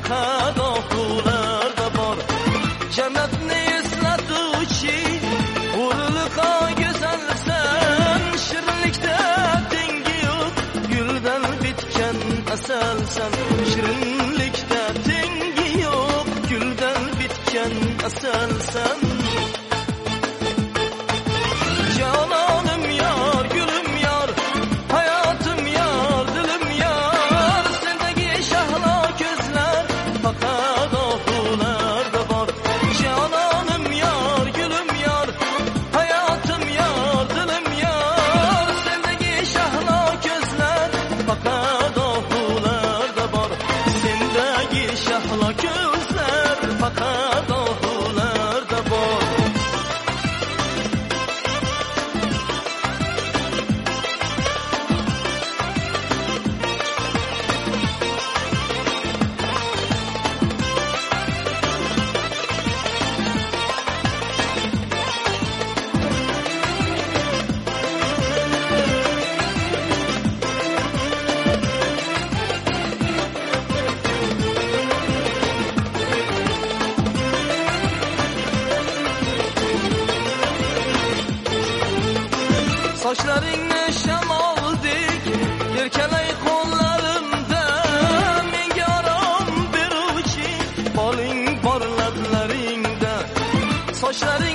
faqat oxularda bor. Jannatni eslatuvchi urliqo go'zalsan, shirinlikda tengi yo'q, guldan bitgan asalsan. Shirinlikda tengi yo'q, guldan bitgan asalsan. Janonim yor, gulum yor, hayotim yor, dilim yor, sendagi shahlo ko'zlar faqat oxularda bor. Janonim yor, gulum yor, hayotim yor, dilim yor, sendagi shahlo ko'zlar faqat oxularda bor. Sendagi shahlo ko'zlar faqat oxularda bor. Sochlaringni shamoldek erkalay qo'llarimda, menga arom beruvchi boling bor lablaringda. Sochlaring